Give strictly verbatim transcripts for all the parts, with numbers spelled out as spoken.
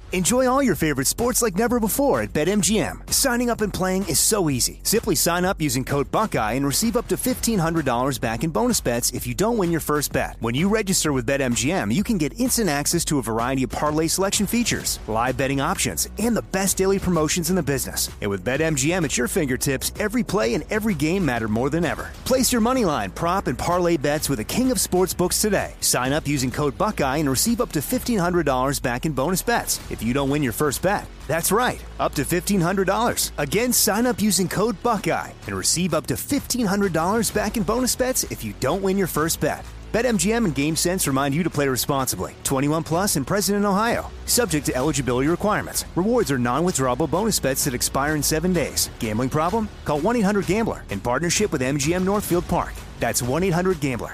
Enjoy all your favorite sports like never before at BetMGM. Signing up and playing is so easy. Simply sign up using code Buckeye and receive up to fifteen hundred dollars back in bonus bets if you don't win your first bet. When you register with BetMGM, you can get instant access to a variety of parlay selection features, live betting options, and the best daily promotions in the business. And with BetMGM at your fingertips, every play and every game matter more than ever. Place your moneyline, prop, and parlay bets with the king of sportsbooks today. Sign up using code Buckeye and receive up to fifteen hundred dollars back in bonus bets if you don't win your first bet. That's right, up to fifteen hundred dollars. Again, sign up using code Buckeye and receive up to fifteen hundred dollars back in bonus bets if you don't win your first bet. BetMGM and GameSense remind you to play responsibly. twenty-one plus and present in Ohio. Subject to eligibility requirements. Rewards are non-withdrawable bonus bets that expire in seven days. Gambling problem? Call one eight hundred gambler in partnership with M G M Northfield Park. That's one eight hundred gambler.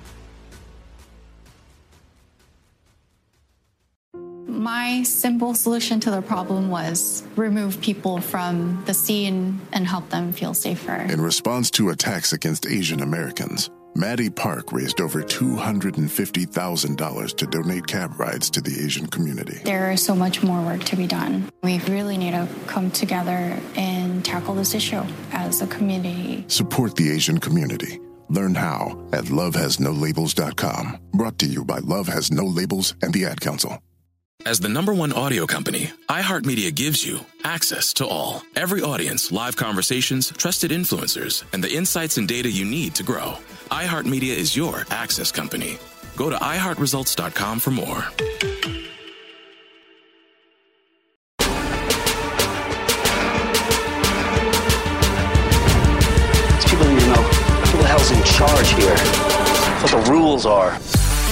My simple solution to the problem was remove people from the scene and help them feel safer. In response to attacks against Asian Americans, Maddie Park raised over two hundred fifty thousand dollars to donate cab rides to the Asian community. There is so much more work to be done. We really need to come together and tackle this issue as a community. Support the Asian community. Learn how at love has no labels dot com. Brought to you by Love Has No Labels and the Ad Council. As the number one audio company, iHeartMedia gives you access to all. Every audience, live conversations, trusted influencers, and the insights and data you need to grow. iHeartMedia is your access company. Go to i heart results dot com for more. These people need to know who the hell's in charge here, what the rules are.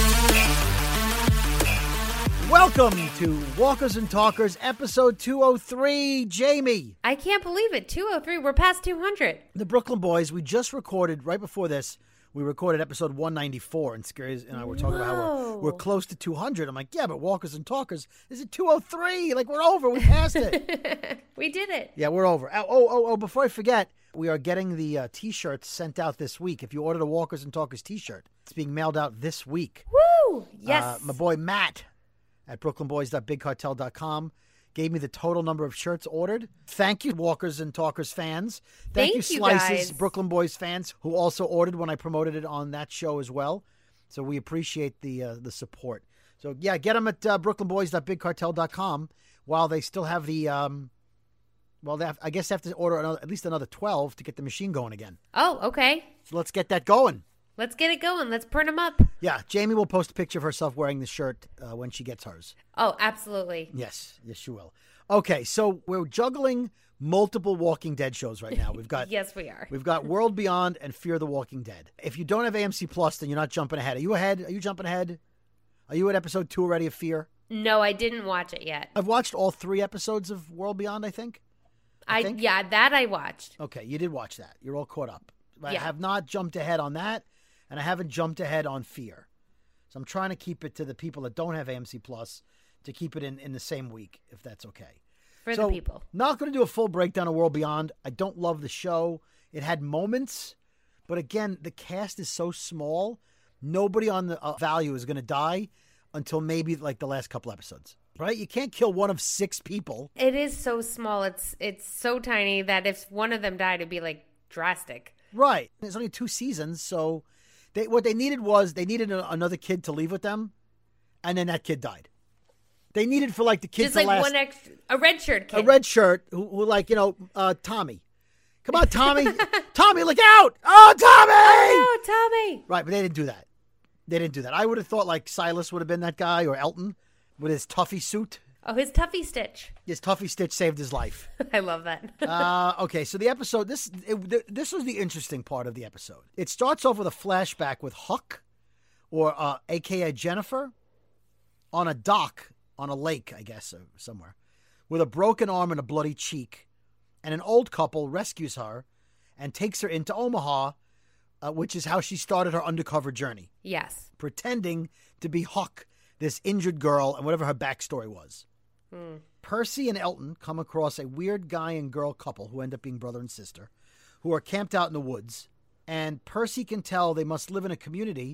Welcome to Walkers and Talkers, episode two oh three. Jamie. I can't believe it. two oh three. We're past two hundred. The Brooklyn Boys, we just recorded, right before this, we recorded episode one ninety-four, and Scaries and I were talking Whoa. about how we're, we're close to two hundred. I'm like, yeah, but Walkers and Talkers, is it two oh three? Like, we're over. We passed it. We did it. Yeah, we're over. Oh, oh, oh, before I forget, we are getting the uh, T-shirts sent out this week. If you ordered a Walkers and Talkers T-shirt, it's being mailed out this week. Woo! Yes. Uh, my boy Matt at brooklyn boys dot big cartel dot com gave me the total number of shirts ordered. Thank you, Walkers and Talkers fans. Thank, Thank you, you, Slices, guys. Brooklyn Boys fans, who also ordered when I promoted it on that show as well. So we appreciate the uh, the support. So, yeah, get them at uh, brooklyn boys dot big cartel dot com while they still have the, um, well, they have, I guess they have to order another, at least another twelve to get the machine going again. Oh, okay. So let's get that going. Let's get it going. Let's print them up. Yeah, Jamie will post a picture of herself wearing the shirt uh, when she gets hers. Oh, absolutely. Yes, yes, she will. Okay, so we're juggling multiple Walking Dead shows right now. We've got Yes, we are. We've got World Beyond and Fear the Walking Dead. If you don't have A M C Plus, then you're not jumping ahead. Are you ahead? Are you jumping ahead? Are you at episode two already of Fear? No, I didn't watch it yet. I've watched all three episodes of World Beyond, I think. I, I think? Yeah, that I watched. Okay, you did watch that. You're all caught up. I Yeah. have not jumped ahead on that, and I haven't jumped ahead on Fear. So I'm trying to keep it to the people that don't have A M C Plus to keep it in, in the same week, if that's okay. For so, the people. Not going to do a full breakdown of World Beyond. I don't love the show. It had moments, but again, the cast is so small. Nobody on the uh, value is going to die until maybe like the last couple episodes, right? You can't kill one of six people. It is so small. It's it's so tiny that if one of them died, it'd be like drastic. Right. There's only two seasons, so they what they needed was they needed a, another kid to leave with them, and then that kid died. They needed for like the kid Just to like last one extra, a red shirt kid. a red shirt who, who like you know uh, Tommy. Come on, Tommy! Tommy, look out! Oh, Tommy! Oh, Tommy! Right, but they didn't do that. They didn't do that. I would have thought like Silas would have been that guy or Elton with his Tuffy suit. Oh, his Tuffy Stitch. His Tuffy Stitch saved his life. I love that. uh, okay, so the episode, this it, this was the interesting part of the episode. It starts off with a flashback with Huck, or uh, A K A Jennifer, on a dock on a lake, I guess, or somewhere, with a broken arm and a bloody cheek. And an old couple rescues her and takes her into Omaha, uh, which is how she started her undercover journey. Yes. Pretending to be Huck, this injured girl, and whatever her backstory was. Hmm. Percy and Elton come across a weird guy and girl couple who end up being brother and sister, who are camped out in the woods. And Percy can tell they must live in a community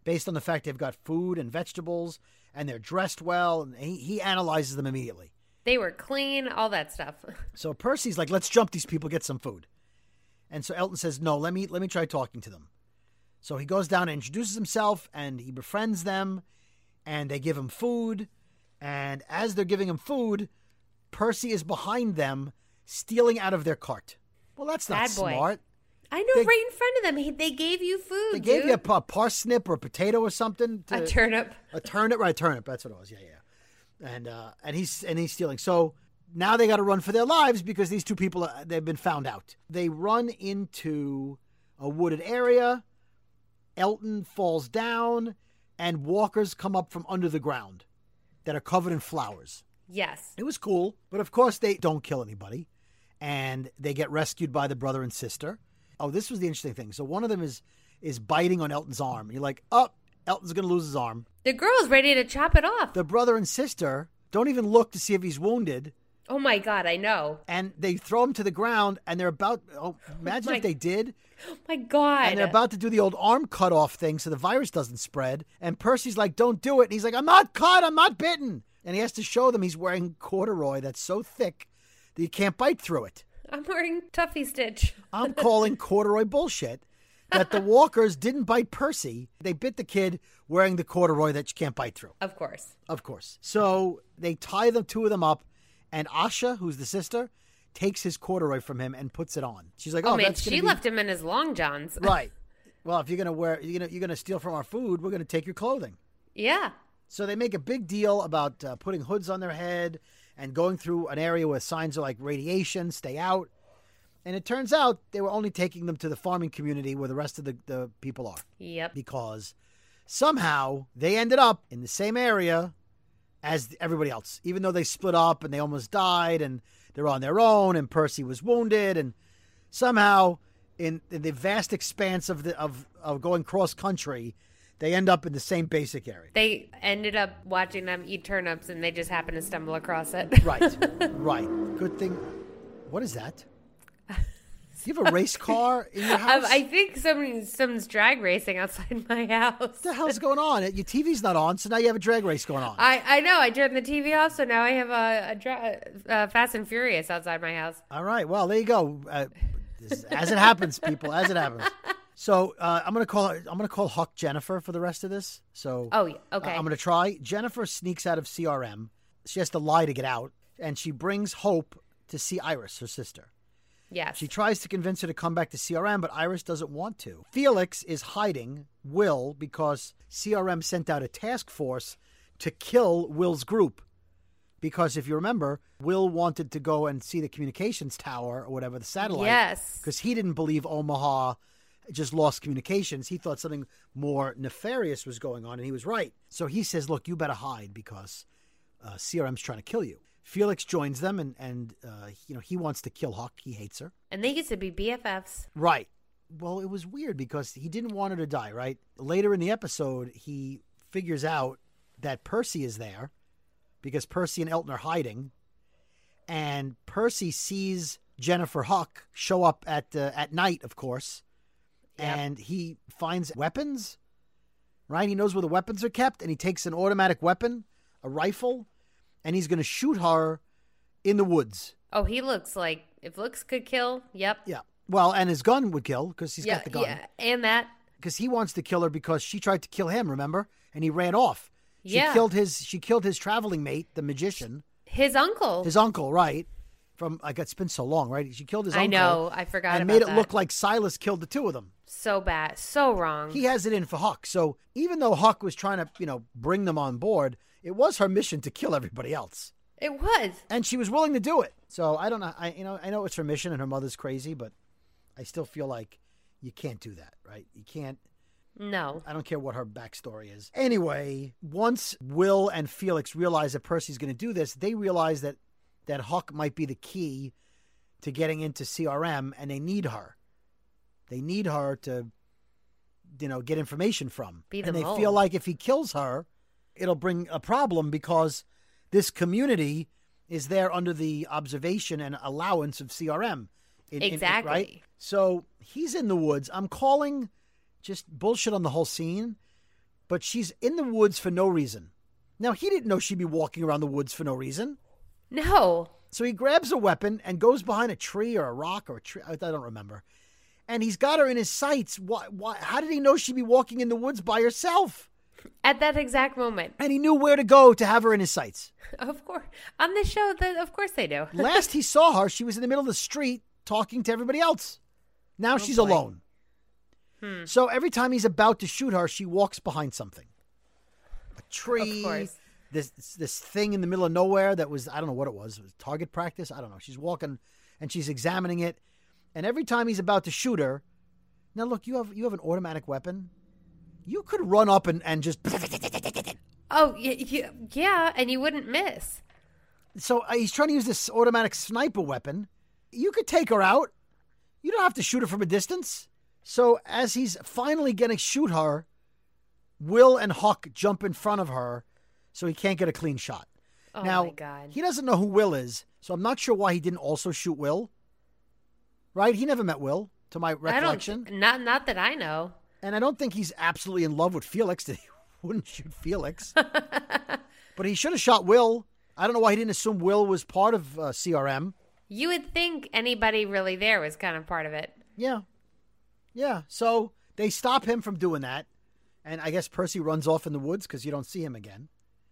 based on the fact they've got food and vegetables and they're dressed well. And he, he analyzes them immediately. They were clean, all that stuff. So Percy's like, let's jump these people, get some food. And so Elton says, no, let me let me try talking to them. So he goes down and introduces himself, and he befriends them, and they give him food. And as they're giving him food, Percy is behind them, stealing out of their cart. Well, that's not Bad boy. smart. I know, They- right in front of them. He, they gave you food, They gave dude. you a, pa- parsnip or a potato or something. To, A turnip. A turnip, right? Turnip. That's what it was. Yeah, yeah. And uh, and he's and he's stealing. So now they got to run for their lives because these two people uh, they've been found out. They run into a wooded area. Elton falls down, and walkers come up from under the ground that are covered in flowers. Yes. It was cool, but of course they don't kill anybody, and they get rescued by the brother and sister. Oh, this was the interesting thing. So one of them is is biting on Elton's arm. You're like, oh, Elton's going to lose his arm. The girl's ready to chop it off. The brother and sister don't even look to see if he's wounded, Oh, my God, I know. and they throw him to the ground, and they're about, oh, imagine my- if they did, Oh, my God. and they're about to do the old arm cut off thing so the virus doesn't spread, and Percy's like, don't do it, and he's like, I'm not cut, I'm not bitten. And he has to show them he's wearing corduroy that's so thick that you can't bite through it. I'm wearing Tuffy Stitch. I'm calling corduroy bullshit that the walkers didn't bite Percy. They bit the kid wearing the corduroy that you can't bite through. Of course. Of course. So they tie the two of them up, and Asha, who's the sister, takes his corduroy from him and puts it on. She's like, "Oh, Oh, man, that's gonna she be... left him in his long johns. right. Well, if you're gonna wear, you're gonna you're gonna steal from our food, we're gonna take your clothing." Yeah. So they make a big deal about uh, putting hoods on their head and going through an area where signs are like radiation, stay out. And it turns out they were only taking them to the farming community where the rest of the, the people are. Yep. Because somehow they ended up in the same area as everybody else, even though they split up and they almost died and they're on their own and Percy was wounded. And somehow in, in the vast expanse of the of, of going cross country, they end up in the same basic area. They ended up watching them eat turnips, and they just happened to stumble across it. Right, right. Good thing. What is that? Do you have a race car in your house? Um, I think someone, someone's drag racing outside my house. What the hell's going on? Your T V's not on, so now you have a drag race going on. I, I know. I turned the T V off, so now I have a, a dra- uh, Fast and Furious outside my house. All right. Well, there you go. Uh, this, as it happens, people. As it happens. So uh, I'm gonna call. I'm gonna call Huck Jennifer for the rest of this. So Oh, yeah. Okay. uh, I'm gonna try. Jennifer sneaks out of C R M. She has to lie to get out, and she brings Hope to see Iris, her sister. Yes. She tries to convince her to come back to C R M, but Iris doesn't want to. Felix is hiding Will because C R M sent out a task force to kill Will's group. Because if you remember, Will wanted to go and see the communications tower or whatever, the satellite. Yes. Because he didn't believe Omaha just lost communications. He thought something more nefarious was going on, and he was right. So he says, look, you better hide because uh, C R M's trying to kill you. Felix joins them, and, and uh, you know, he wants to kill Huck. He hates her. And they get to be B F Fs. Right. Well, it was weird because he didn't want her to die, right? Later in the episode, he figures out that Percy is there because Percy and Elton are hiding. And Percy sees Jennifer Huck show up at uh, at night, of course. Yep. And he finds weapons, right? He knows where the weapons are kept, and he takes an automatic weapon, a rifle, and he's going to shoot her in the woods. Oh, he looks like, if looks could kill, yep. Yeah. Well, and his gun would kill because he's yeah, got the gun. Yeah, and that. Because he wants to kill her because she tried to kill him, remember? And he ran off. She Yeah. killed his she killed his traveling mate, the magician. His uncle. His uncle, right? From like it's been so long, right? She killed his I uncle. know. I forgot and about made it that. look like Silas killed the two of them. So bad. So wrong. He has it in for Huck. So even though Huck was trying to, you know, bring them on board, it was her mission to kill everybody else. It was. And she was willing to do it. So I don't know. I you know I know it's her mission and her mother's crazy, but I still feel like you can't do that, right? You can't. No. I don't care what her backstory is. Anyway, once Will and Felix realize that Percy's going to do this, they realize that that Huck might be the key to getting into C R M, and they need her. They need her to, you know, get information from. Be the and they mole. feel like if he kills her, it'll bring a problem because this community is there under the observation and allowance of C R M. In- in- Exactly. right? So he's in the woods. I'm calling just bullshit on the whole scene. but she's in the woods for no reason. Now, he didn't know she'd be walking around the woods for no reason. No. So he grabs a weapon and goes behind a tree or a rock or a tree. I don't remember. And he's got her in his sights. Why, why, how did he know she'd be walking in the woods by herself? At that exact moment. And he knew where to go to have her in his sights. Of course. On this show, the, of course they do. Last he saw her, she was in the middle of the street talking to everybody else. Now oh she's boy. alone. Hmm. So every time he's about to shoot her, she walks behind something. A tree. Of course. This this thing in the middle of nowhere that was, I don't know what it was. It was target practice? I don't know. She's walking and she's examining it. And every time he's about to shoot her, now look, you have you have an automatic weapon. You could run up and, and just... Oh, yeah, yeah, and you wouldn't miss. So uh, he's trying to use this automatic sniper weapon. You could take her out. You don't have to shoot her from a distance. So as he's finally going to shoot her, Will and Huck jump in front of her so he can't get a clean shot. Oh, now, my God. He doesn't know who Will is, so I'm not sure why he didn't also shoot Will. Right? He never met Will, to my recollection. I don't, not, not that I know. And I don't think he's absolutely in love with Felix. That he wouldn't shoot Felix. But he should have shot Will. I don't know why he didn't assume Will was part of uh, C R M. You would think anybody really there was kind of part of it. Yeah. Yeah. So they stop him from doing that. And I guess Percy runs off in the woods because you don't see him again.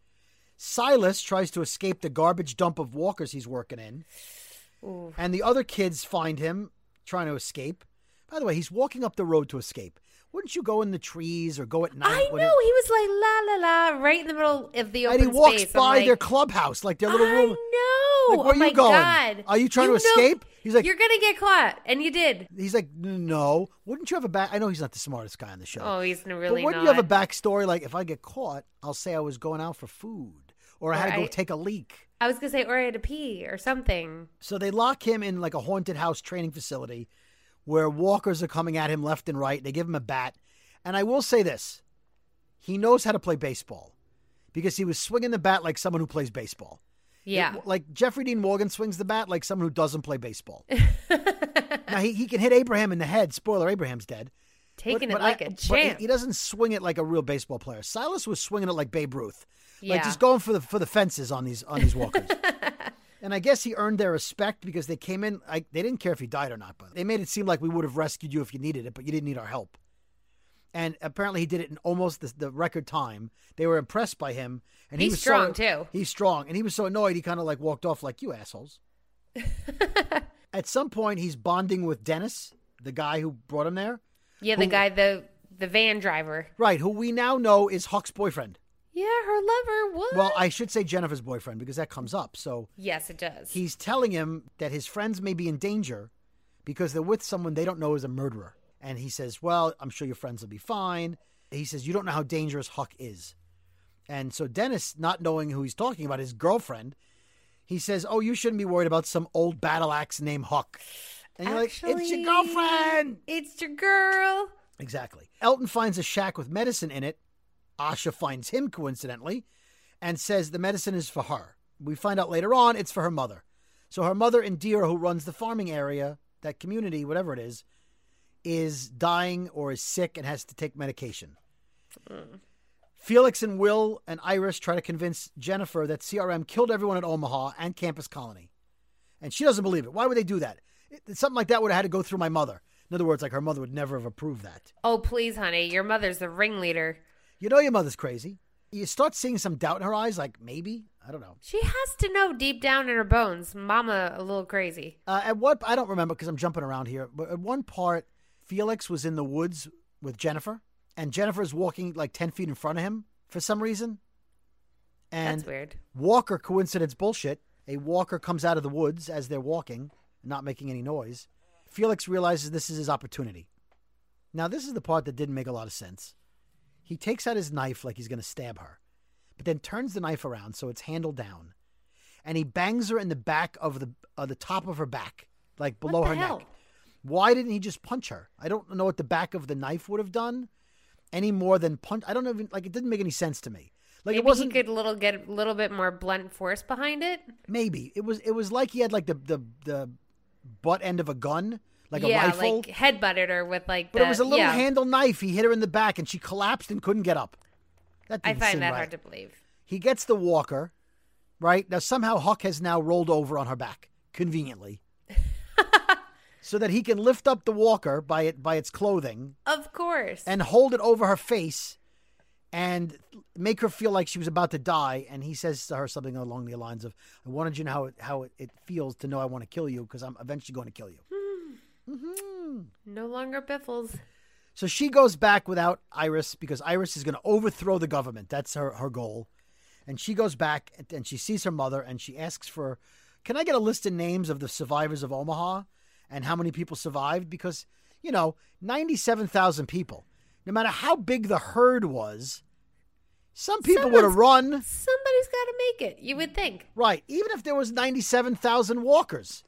Silas tries to escape the garbage dump of walkers he's working in. Ooh. And the other kids find him trying to escape. By the way, he's walking up the road to escape. Wouldn't you go in the trees or go at night? I know. It... He was like, la, la, la, right in the middle of the open space. And he walks space. by like, their clubhouse, like their little I room. I know. Like, where oh, are my you going? God. Are you trying you to know, escape? He's like, you're going to get caught. And you did. He's like, no. Wouldn't you have a back? I know he's not the smartest guy on the show. Oh, he's really But wouldn't not. you have a backstory? Like, if I get caught, I'll say I was going out for food. Or, or I had to go I, take a leak. I was going to say, or I had to pee or something. So they lock him in like a haunted house training facility where walkers are coming at him left and right. They give him a bat. And I will say this. He knows how to play baseball because he was swinging the bat like someone who plays baseball. Yeah. It, like Jeffrey Dean Morgan swings the bat like someone who doesn't play baseball. Now, he, he can hit Abraham in the head. Spoiler, Abraham's dead. Taking but, it but like I, a but champ. He, he doesn't swing it like a real baseball player. Silas was swinging it like Babe Ruth. Yeah. Like just going for the for the fences on these on these walkers. And I guess he earned their respect because they came in. I, they didn't care if he died or not, but they made it seem like we would have rescued you if you needed it, but you didn't need our help. And apparently he did it in almost the, the record time. They were impressed by him. And he's he was strong, so, too. He's strong. And he was so annoyed, he kind of like walked off like, you assholes. At some point, he's bonding with Dennis, the guy who brought him there. Yeah, who, the guy, the the van driver. Right, who we now know is Huck's boyfriend. Yeah, her lover. What? Well, I should say Jennifer's boyfriend because that comes up. So yes, it does. He's telling him that his friends may be in danger because they're with someone they don't know is a murderer. And he says, well, I'm sure your friends will be fine. He says, you don't know how dangerous Huck is. And so Dennis, not knowing who he's talking about, his girlfriend, he says, oh, you shouldn't be worried about some old battle axe named Huck. And you're Actually, like, it's your girlfriend. It's your girl. Exactly. Elton finds a shack with medicine in it. Asha finds him, coincidentally, and says the medicine is for her. We find out later on it's for her mother. So her mother, Indira, who runs the farming area, that community, whatever it is, is dying or is sick and has to take medication. Mm. Felix and Will and Iris try to convince Jennifer that C R M killed everyone at Omaha and Campus Colony. And she doesn't believe it. Why would they do that? It, something like that would have had to go through my mother. In other words, like her mother would never have approved that. Oh, please, honey. Your mother's the ringleader. You know your mother's crazy. You start seeing some doubt in her eyes, like maybe. I don't know. She has to know deep down in her bones. Mama a little crazy. Uh, at what, I don't remember because I'm jumping around here. But at one part, Felix was in the woods with Jennifer. And Jennifer's walking like ten feet in front of him for some reason. And that's weird. Walker, coincidence bullshit. A walker comes out of the woods as they're walking, not making any noise. Felix realizes this is his opportunity. Now, this is the part that didn't make a lot of sense. He takes out his knife like he's going to stab her, but then turns the knife around so it's handle down. And he bangs her in the back of the uh, the top of her back, like below her hell? neck. Why didn't he just punch her? I don't know what the back of the knife would have done any more than punch. I don't even, like, it didn't make any sense to me. Like, maybe it wasn't, he could little get a little bit more blunt force behind it. Maybe. It was it was like he had like the, the, the butt end of a gun, like yeah, a rifle. like headbutted her with like But the, it was a little yeah. handle knife. He hit her in the back and she collapsed and couldn't get up. That I didn't find seem that right. hard to believe. He gets the walker, right? Now, somehow Huck has now rolled over on her back, conveniently, so that he can lift up the walker by it by its clothing. Of course. And hold it over her face and make her feel like she was about to die. And he says to her something along the lines of, I wanted you to know how it, how it, it feels to know I want to kill you because I'm eventually going to kill you. Hmm. Mm-hmm. No longer Biffles. So she goes back without Iris because Iris is going to overthrow the government. That's her, her goal. And she goes back and, and she sees her mother and she asks for, can I get a list of names of the survivors of Omaha and how many people survived? Because, you know, ninety-seven thousand people. No matter how big the herd was, some people Someone's- would have run. Somebody's got to make it, you would think. Right. Even if there was ninety-seven thousand walkers.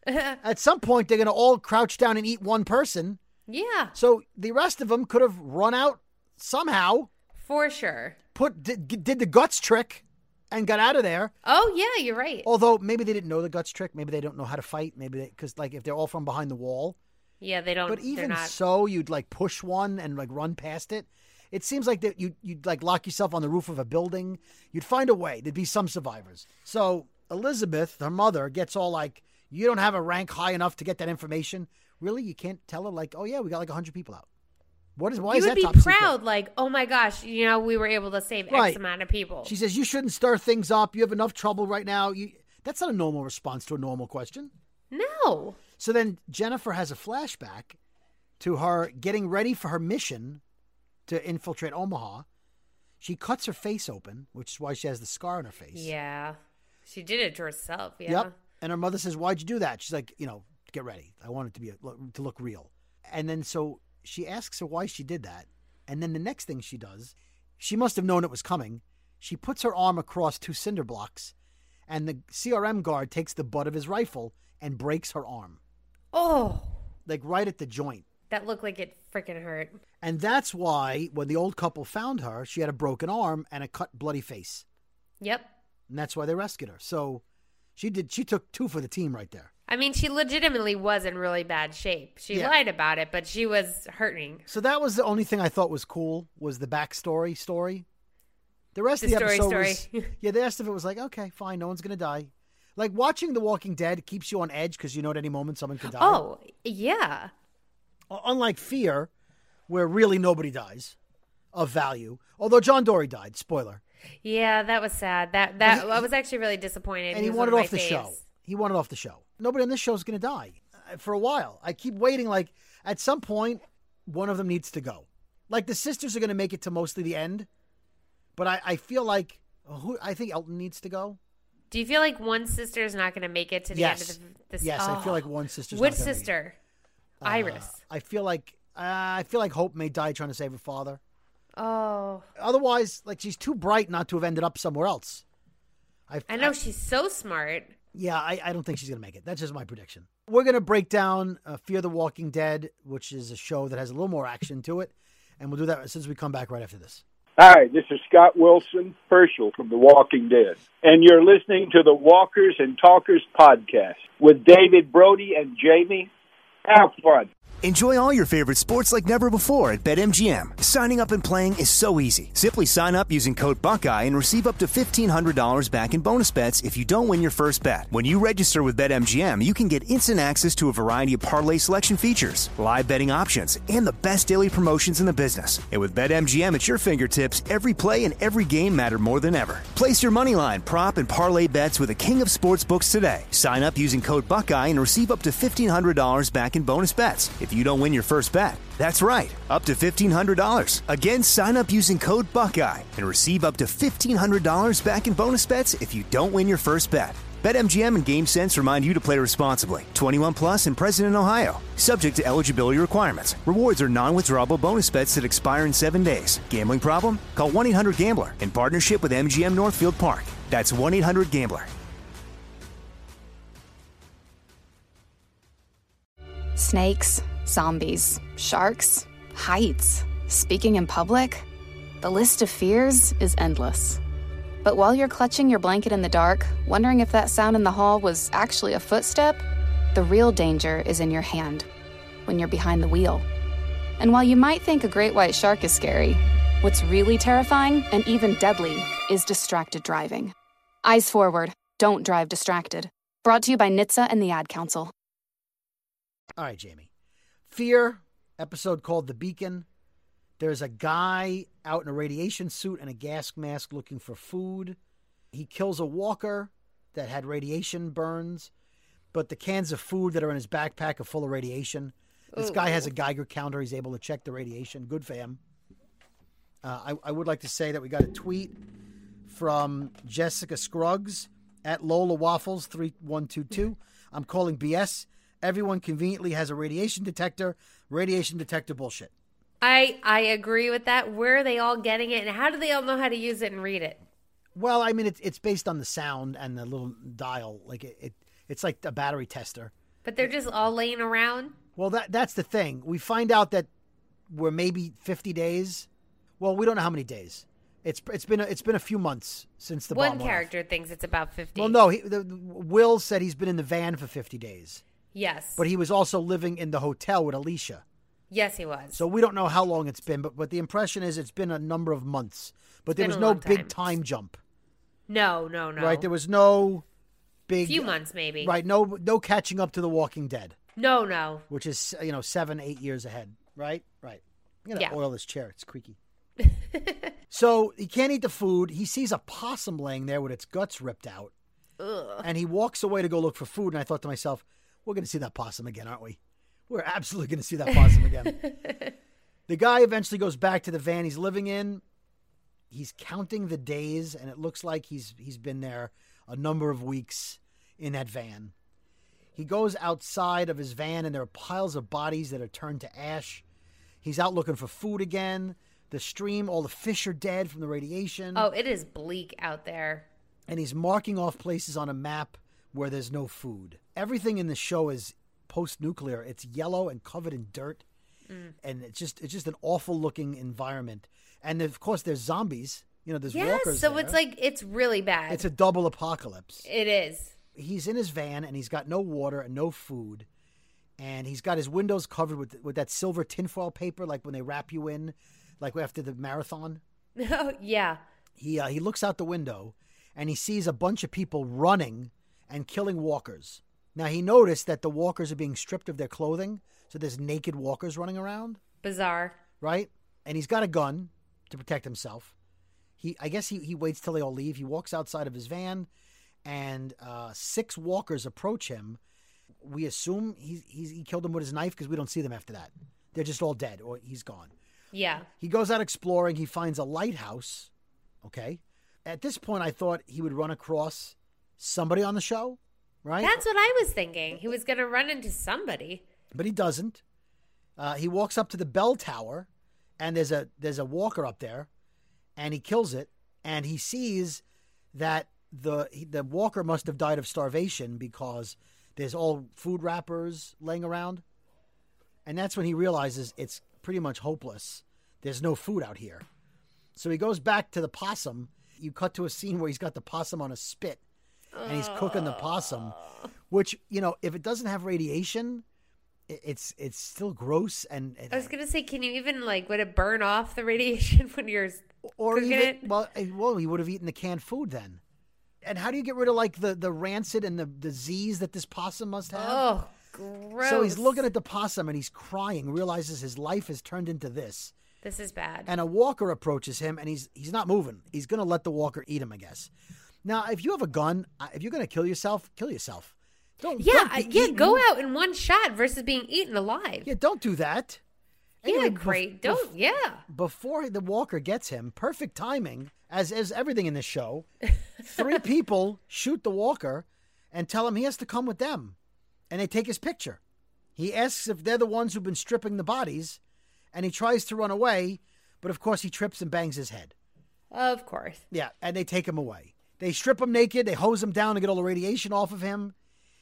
At some point, they're going to all crouch down and eat one person. Yeah. So the rest of them could have run out somehow. For sure. Put did, did the guts trick and got out of there. Oh, yeah, you're right. Although maybe they didn't know the guts trick. Maybe they don't know how to fight. Maybe because like if they're all from behind the wall. Yeah, they don't. But even not... so, you'd like push one and like run past it. It seems like that you you'd like lock yourself on the roof of a building. You'd find a way. There'd be some survivors. So Elizabeth, her mother, gets all like, "You don't have a rank high enough to get that information." Really, you can't tell her like, "Oh yeah, we got like a hundred people out." What is why you is would that be top proud, secret? like, oh my gosh, you know, we were able to save Right. X amount of people. She says you shouldn't stir things up. You have enough trouble right now. You, that's not a normal response to a normal question. No. So then Jennifer has a flashback to her getting ready for her mission to infiltrate Omaha. She cuts her face open, which is why she has the scar on her face. Yeah. She did it to herself, yeah. Yep. And her mother says, why'd you do that? She's like, you know, get ready. I want it to be a, to look real. And then so she asks her why she did that. And then the next thing she does, she must have known it was coming. She puts her arm across two cinder blocks, and the C R M guard takes the butt of his rifle and breaks her arm. Oh. Like right at the joint. That looked like it freaking hurt. And that's why when the old couple found her, she had a broken arm and a cut, bloody face. Yep. And that's why they rescued her. So she did. She took two for the team right there. I mean, she legitimately was in really bad shape. She Yeah. lied about it, but she was hurting. So that was the only thing I thought was cool was the backstory story. The rest The of the story episode story. was, yeah, the rest of it was like, okay, fine, no one's going to die. Like watching The Walking Dead keeps you on edge because you know at any moment someone could die. Oh, yeah. Unlike Fear, where really nobody dies of value. Although John Dory died, spoiler. Yeah, that was sad. That that he- I was actually really disappointed. And he was wanted one of off my the faves. show. He wanted off the show. Nobody on this show is going to die uh, for a while. I keep waiting. Like at some point, one of them needs to go. Like the sisters are going to make it to mostly the end, but I, I feel like who I think Elton needs to go. Do you feel like one sister is not going to make it to the Yes. end of the, this? Yes, I feel Oh. like one sister's Which not gonna make it. sister? Uh, Iris. I feel like uh, I feel like Hope may die trying to save her father. Oh, Otherwise, like she's too bright not to have ended up somewhere else. I, I know she's so smart. Yeah, I, I don't think she's going to make it. That's just my prediction. We're going to break down uh, Fear the Walking Dead, which is a show that has a little more action to it. And we'll do that as soon as we come back right after this. Hi, this is Scott Wilson, Herschel from The Walking Dead. And you're listening to the Walkers and Talkers podcast with David Brody and Jamie. Have fun. Enjoy all your favorite sports like never before at BetMGM. Signing up and playing is so easy. Simply sign up using code Buckeye and receive up to fifteen hundred dollars back in bonus bets if you don't win your first bet. When you register with BetMGM, you can get instant access to a variety of parlay selection features, live betting options, and the best daily promotions in the business. And with BetMGM at your fingertips, every play and every game matter more than ever. Place your moneyline, prop, and parlay bets with the king of sportsbooks today. Sign up using code Buckeye and receive up to fifteen hundred dollars back in bonus bets if you don't win your first bet. That's right, up to fifteen hundred dollars. Again, sign up using code Buckeye and receive up to fifteen hundred dollars back in bonus bets if you don't win your first bet. BetMGM and GameSense remind you to play responsibly. twenty-one plus and present in Ohio. Subject to eligibility requirements. Rewards are non-withdrawable bonus bets that expire in seven days. Gambling problem? Call one eight hundred gambler in partnership with M G M Northfield Park. That's one eight hundred gambler. Snakes, zombies, sharks, heights, speaking in public. The list of fears is endless. But while you're clutching your blanket in the dark, wondering if that sound in the hall was actually a footstep, the real danger is in your hand, when you're behind the wheel. And while you might think a great white shark is scary, What's really terrifying and even deadly is distracted driving. Eyes forward. Don't drive distracted. Brought to you by N H T S A and the Ad Council. All right, Jamie. Fear, episode called The Beacon. There's a guy out in a radiation suit and a gas mask looking for food. He kills a walker that had radiation burns, but the cans of food that are in his backpack are full of radiation. This Ooh. guy has a Geiger counter. He's able to check the radiation. Good for him. Uh, I, I would like to say that we got a tweet from Jessica Scruggs at Lola Waffles three one two two. I'm calling B S. Everyone conveniently has a radiation detector. Radiation detector bullshit. I I agree with that. Where are they all getting it, and how do they all know how to use it and read it? Well, I mean, it's it's based on the sound and the little dial. Like it, it it's like a battery tester. But they're just all laying around? Well, that that's the thing. We find out that we're maybe fifty days. Well, we don't know how many days. It's it's been a, it's been a few months since the one bomb went character off. thinks it's about fifty. Well, no, he, the, Will said he's been in the van for fifty days. Yes, but he was also living in the hotel with Alicia. Yes, he was. So we don't know how long it's been, but but the impression is it's been a number of months. But It's there been was a no long time. big time jump. No, no, no. Right, there was no big few months maybe. Right, no no catching up to The Walking Dead. No, no. Which is, you know, seven, eight years ahead. Right, right. I'm gonna Yeah. oil this chair. It's creaky. So he can't eat the food. He sees a possum laying there with its guts ripped out. Ugh. And he walks away to go look for food. And I thought to myself, we're going to see that possum again, aren't we? We're absolutely going to see that possum again. The guy eventually goes back to the van he's living in. He's counting the days, and it looks like he's he's been there a number of weeks in that van. He goes outside of his van, and there are piles of bodies that are turned to ash. He's out looking for food again. The stream, all the fish are dead from the radiation. Oh, it is bleak out there. And he's marking off places on a map where there's no food. Everything in the show is post-nuclear. It's yellow and covered in dirt. Mm. And it's just it's just an awful looking environment. And of course there's zombies. You know, there's yes, walkers so there. it's like it's really bad. It's a double apocalypse. It is. He's in his van and he's got no water and no food. And he's got his windows covered with with that silver tinfoil paper, like when they wrap you in, like after the marathon. Oh, yeah. He uh, he looks out the window and he sees a bunch of people running and killing walkers. Now, he noticed that the walkers are being stripped of their clothing, so there's naked walkers running around. Bizarre. Right? And he's got a gun to protect himself. He, I guess he, he waits till they all leave. He walks outside of his van, and uh, six walkers approach him. We assume he, he's, he killed them with his knife because we don't see them after that. They're just all dead, or he's gone. Yeah. He goes out exploring. He finds a lighthouse. Okay. At this point, I thought he would run across somebody on the show, right? That's what I was thinking. He was going to run into somebody. But he doesn't. Uh, he walks up to the bell tower, and there's a there's a walker up there, and he kills it. And he sees that the the walker must have died of starvation because there's all food wrappers laying around. And that's when he realizes it's pretty much hopeless. There's no food out here. So he goes back to the possum. You cut to a scene where he's got the possum on a spit, and he's cooking the possum, which, you know, if it doesn't have radiation, it's it's still gross. And, and I was going to say, can you even, like, would it burn off the radiation when you're or cooking even, it? Well, well, he would have eaten the canned food then. And how do you get rid of, like, the, the rancid and the disease that this possum must have? Oh, gross. So he's looking at the possum, and he's crying, realizes his life has turned into this. This is bad. And a walker approaches him, and he's he's not moving. He's going to let the walker eat him, I guess. Now, if you have a gun, if you're going to kill yourself, kill yourself. Don't. Yeah, don't be yeah. eaten. Go out in one shot versus being eaten alive. Yeah, don't do that. Yeah, Anyway, great. bef- Don't. bef- Yeah. Before the walker gets him, perfect timing, as as everything in this show. Three people shoot the walker and tell him he has to come with them, and they take his picture. He asks if they're the ones who've been stripping the bodies, and he tries to run away, but of course he trips and bangs his head. Of course. Yeah, and they take him away. They strip him naked, they hose him down to get all the radiation off of him,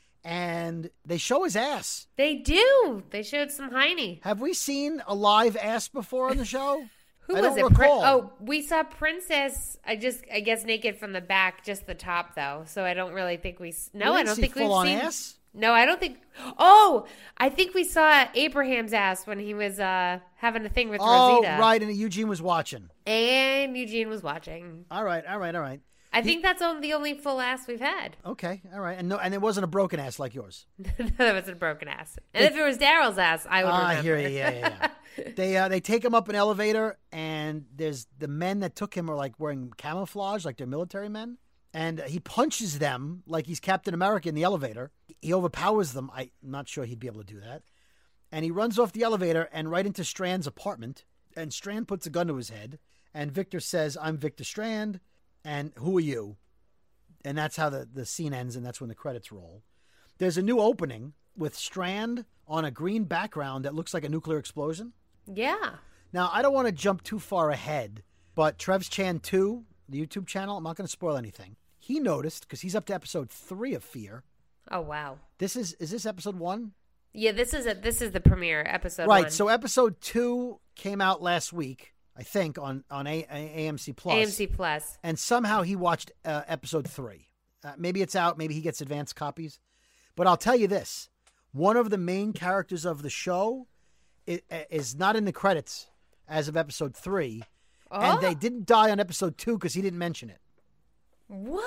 and they show his ass. They do. They showed some hiney. Have we seen a live ass before on the show? Who I was don't it? Prin- recall. oh, we saw Princess. I just, I guess, naked from the back, just the top, though. So I don't really think we. s- No, We I didn't don't see think we've full-on seen. ass? No, I don't think. Oh, I think we saw Abraham's ass when he was uh, having a thing with oh, Rosita. Oh, right, and Eugene was watching. And Eugene was watching. All right, all right, all right. I he, think that's the only full ass we've had. Okay, all right. And no, and it wasn't a broken ass like yours. No, that wasn't a broken ass. And it, if it was Daryl's ass, I would uh, remember. I hear you, yeah, yeah, yeah. they, uh, they take him up an elevator, and there's the men that took him are like wearing camouflage, like they're military men. And he punches them like he's Captain America in the elevator. He overpowers them. I'm not sure he'd be able to do that. And he runs off the elevator and right into Strand's apartment. And Strand puts a gun to his head. And Victor says, I'm Victor Strand. And who are you? And that's how the, the scene ends. And that's when the credits roll. There's a new opening with Strand on a green background that looks like a nuclear explosion. Yeah. Now, I don't want to jump too far ahead. But Trev's Chan two, the YouTube channel, I'm not going to spoil anything. He noticed, because he's up to episode three of Fear. Oh, wow. This is, is this episode one? Yeah, this is a, this is the premiere, episode right, one. So episode two came out last week, I think, on, on A- A- AMC Plus. A M C Plus. And somehow he watched uh, episode three. Uh, maybe it's out, maybe he gets advanced copies. But I'll tell you this. One of the main characters of the show is, is not in the credits as of episode three. Oh? And they didn't die on episode two because he didn't mention it. What?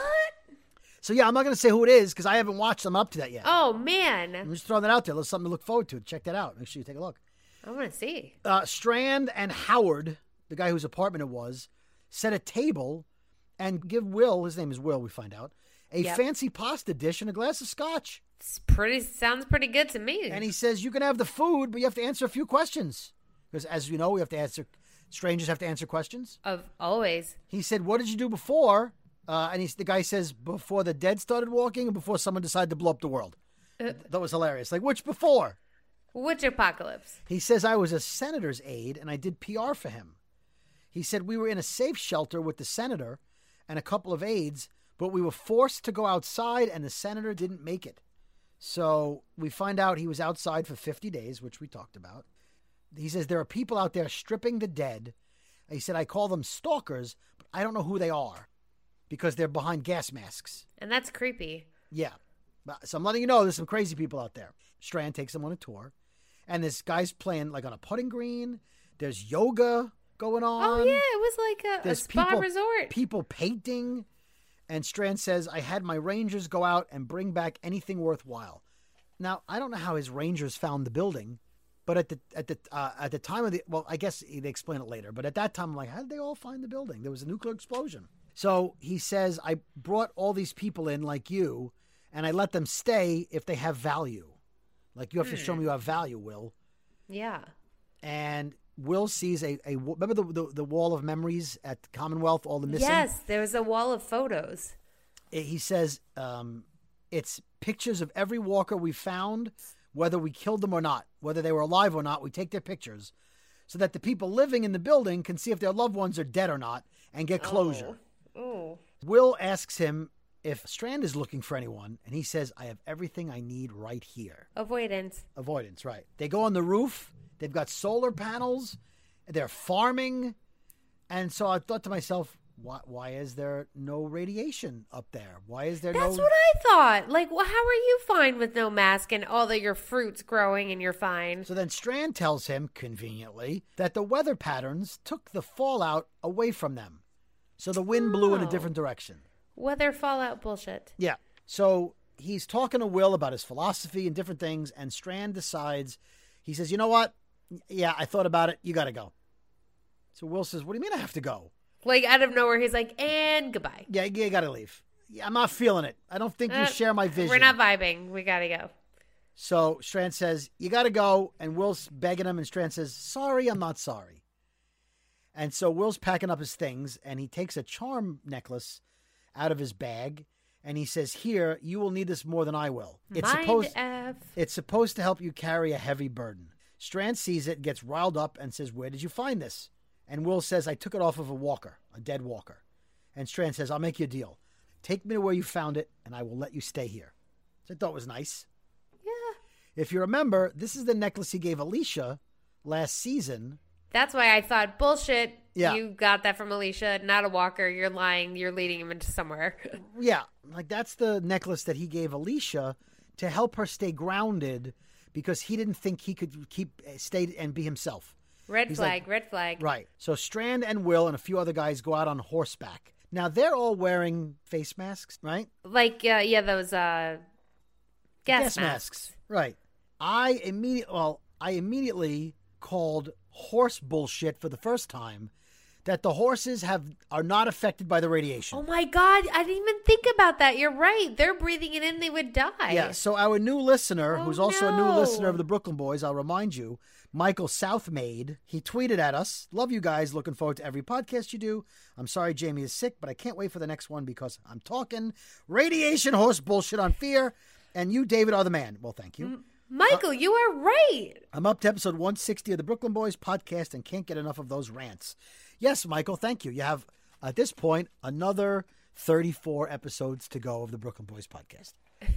So, yeah, I'm not going to say who it is because I haven't watched them up to that yet. Oh, man. I'm just throwing that out there. There's something to look forward to. Check that out. Make sure you take a look. I want to see. Uh, Strand and Howard, the guy whose apartment it was, set a table and give Will, his name is Will, we find out, a yep. fancy pasta dish and a glass of scotch. It's pretty, sounds pretty good to me. And he says, you can have the food, but you have to answer a few questions. Because, as you know, we have to answer, strangers have to answer questions. Of always. He said, what did you do before? Uh, and he's, the guy says, before the dead started walking or before someone decided to blow up the world? Uh, that was hilarious. Like, which before? Which apocalypse? He says, I was a senator's aide, and I did P R for him. He said, we were in a safe shelter with the senator and a couple of aides, but we were forced to go outside, and the senator didn't make it. So we find out he was outside for fifty days, which we talked about. He says, there are people out there stripping the dead. He said, I call them stalkers, but I don't know who they are. Because they're behind gas masks. And that's creepy. Yeah. So I'm letting you know there's some crazy people out there. Strand takes them on a tour. And this guy's playing like on a putting green. There's yoga going on. Oh, yeah. It was like a, a spa people, resort. People painting. And Strand says, I had my rangers go out and bring back anything worthwhile. Now, I don't know how his rangers found the building. But at the at the uh, at the time of the, well, I guess they explain it later. But at that time, I'm like, how did they all find the building? There was a nuclear explosion. So he says, I brought all these people in like you, and I let them stay if they have value. Like, you have hmm. to show me you have value, Will. Yeah. And Will sees a, a remember the, the, the wall of memories at Commonwealth, all the missing? Yes, there was a wall of photos. He says, um, it's pictures of every walker we found, whether we killed them or not, whether they were alive or not, we take their pictures so that the people living in the building can see if their loved ones are dead or not and get closure. Oh. Oh. Will asks him if Strand is looking for anyone, and he says, I have everything I need right here. Avoidance. Avoidance, right. They go on the roof. They've got solar panels. They're farming. And so I thought to myself, why, why is there no radiation up there? Why is there That's no... That's what I thought. Like, well, how are you fine with no mask and all of your fruits growing and you're fine? So then Strand tells him, conveniently, that the weather patterns took the fallout away from them. So the wind blew in a different direction. Weather fallout bullshit. Yeah. So he's talking to Will about his philosophy and different things, and Strand decides, he says, you know what? Yeah, I thought about it. You got to go. So Will says, what do you mean I have to go? Like out of nowhere, he's like, and goodbye. Yeah, you got to leave. Yeah, I'm not feeling it. I don't think uh, you share my vision. We're not vibing. We got to go. So Strand says, you got to go, and Will's begging him, and Strand says, sorry, I'm not sorry. And so Will's packing up his things, and he takes a charm necklace out of his bag, and he says, here, you will need this more than I will. It's Mind supposed, F. It's supposed to help you carry a heavy burden. Strand sees it, gets riled up, and says, where did you find this? And Will says, I took it off of a walker, a dead walker. And Strand says, I'll make you a deal. Take me to where you found it, and I will let you stay here. So I thought it was nice. Yeah. If you remember, this is the necklace he gave Alicia last season. That's why I thought, bullshit, yeah. You got that from Alicia, not a walker. You're lying. You're leading him into somewhere. Yeah. Like, that's the necklace that he gave Alicia to help her stay grounded because he didn't think he could keep stay and be himself. Red He's flag, like, red flag. Right. So Strand and Will and a few other guys go out on horseback. Now, they're all wearing face masks, right? Like, uh, yeah, those uh, gas, Gas masks. masks. Right. I immediately, well, I immediately called horse bullshit for the first time that the horses have are not affected by the radiation. Oh my God, I didn't even think about that. You're right. They're breathing it in, they would die. Yeah, so our new listener, Oh, who's also a new no. listener of the Brooklyn Boys, I'll remind you, Michael Southmaid, he tweeted at us, love you guys, looking forward to every podcast you do. I'm sorry Jamie is sick, but I can't wait for the next one because I'm talking radiation horse bullshit on Fear, and you, David, are the man. Well, thank you. M- Michael, uh, you are right. I'm up to episode one sixty of the Brooklyn Boys podcast and can't get enough of those rants. Yes, Michael, thank you. You have, at this point, another thirty-four episodes to go of the Brooklyn Boys podcast.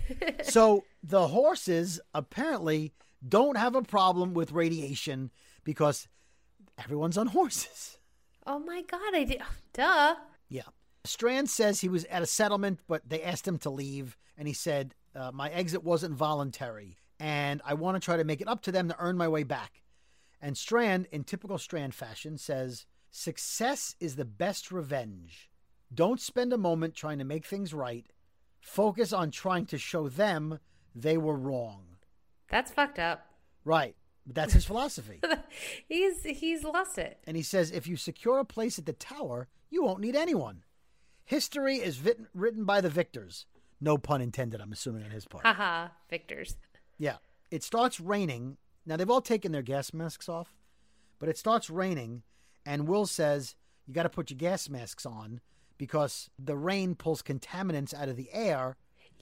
So the horses apparently don't have a problem with radiation because everyone's on horses. Oh my God, I did. Duh. Yeah. Strand says he was at a settlement, but they asked him to leave. And he said, uh, my exit wasn't voluntary. And I want to try to make it up to them to earn my way back. And Strand, in typical Strand fashion, says, success is the best revenge. Don't spend a moment trying to make things right. Focus on trying to show them they were wrong. That's fucked up. Right. But that's his philosophy. he's he's lost it. And he says, if you secure a place at the tower, you won't need anyone. History is vit- written by the victors. No pun intended, I'm assuming, on his part. Haha, victors. Yeah. It starts raining. Now, they've all taken their gas masks off, but it starts raining, and Will says, you got to put your gas masks on because the rain pulls contaminants out of the air.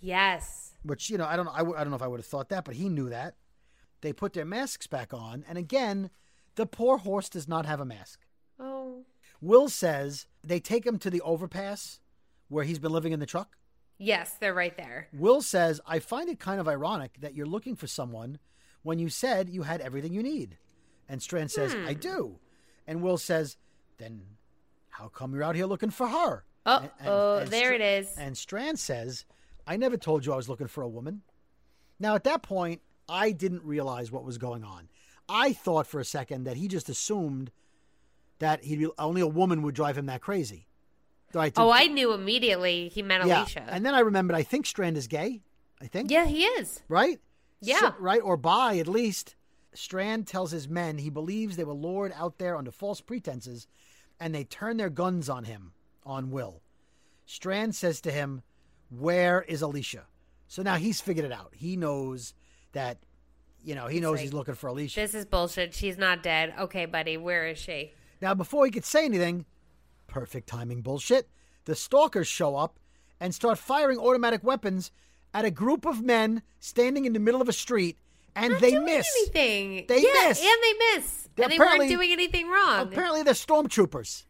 Yes. Which, you know, I don't know. I, w- I don't know if I would have thought that, but he knew that. They put their masks back on, and again, the poor horse does not have a mask. Oh. Will says they take him to the overpass where he's been living in the truck. Yes, they're right there. Will says, I find it kind of ironic that you're looking for someone when you said you had everything you need. And Strand says, Hmm. I do. And Will says, then how come you're out here looking for her? Oh, And- and- oh and there Str- it is. And Strand says, I never told you I was looking for a woman. Now, at that point, I didn't realize what was going on. I thought for a second that he just assumed that he only a woman would drive him that crazy. Right, to- Oh, I knew immediately he meant yeah. Alicia. And then I remembered, I think Strand is gay. I think. Yeah, he is. Right? Yeah. So- right? Or bi, at least. Strand tells his men he believes they were lured out there under false pretenses, and they turn their guns on him, on Will. Strand says to him, where is Alicia? So now he's figured it out. He knows that, you know, he He's knows like, he's looking for Alicia. This is bullshit. She's not dead. Okay, buddy, where is she? Now, before he could say anything, perfect timing bullshit, the stalkers show up and start firing automatic weapons at a group of men standing in the middle of a street, and Not they doing miss. anything. They yeah, miss. and they miss. They're and they weren't apparently- doing anything wrong. Apparently, they're stormtroopers.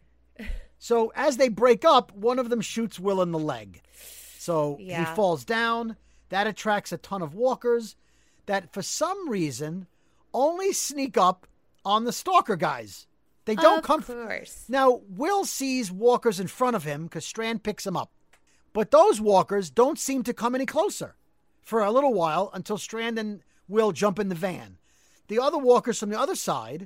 So as they break up, one of them shoots Will in the leg. So Yeah. he falls down. That attracts a ton of walkers that, for some reason, only sneak up on the stalker guys. They don't Of come. course. Now, Will sees walkers in front of him because Strand picks him up. But those walkers don't seem to come any closer for a little while until Strand and Will jump in the van. The other walkers from the other side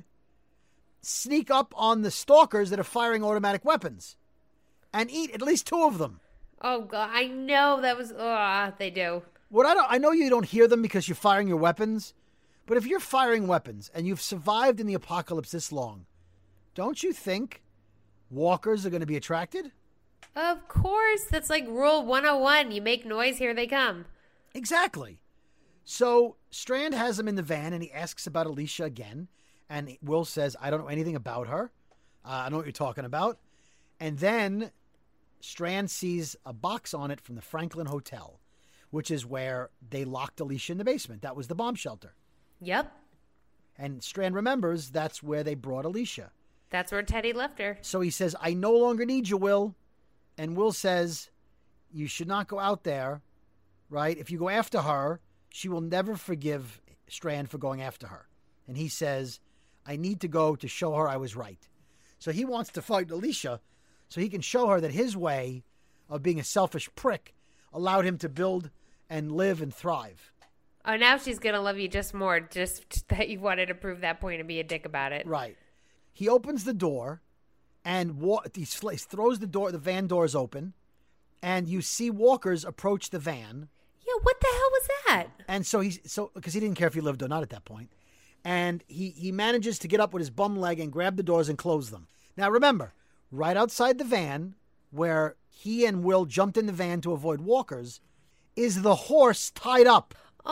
sneak up on the stalkers that are firing automatic weapons and eat at least two of them. Oh god, I know that was. Oh, they do. What I don't, I know you don't hear them because you're firing your weapons, but if you're firing weapons and you've survived in the apocalypse this long, don't you think walkers are going to be attracted? Of course, that's like rule one oh one. You make noise, here they come. Exactly. So Strand has him in the van and he asks about Alicia again. And Will says, I don't know anything about her. Uh, I don't know what you're talking about. And then Strand sees a box on it from the Franklin Hotel, which is where they locked Alicia in the basement. That was the bomb shelter. Yep. And Strand remembers that's where they brought Alicia. That's where Teddy left her. So he says, I no longer need you, Will. And Will says, you should not go out there, right? If you go after her, she will never forgive Strand for going after her. And he says, I need to go to show her I was right. So he wants to fight Alicia so he can show her that his way of being a selfish prick allowed him to build and live and thrive. Oh, now she's going to love you just more, just that you wanted to prove that point and be a dick about it. Right. He opens the door and wa- he throws the door, the van doors open, and you see walkers approach the van. Yeah, what the hell was that? And so he's, so, because he didn't care if he lived or not at that point. And he, he manages to get up with his bum leg and grab the doors and close them. Now remember, right outside the van, where he and Will jumped in the van to avoid walkers, is the horse tied up.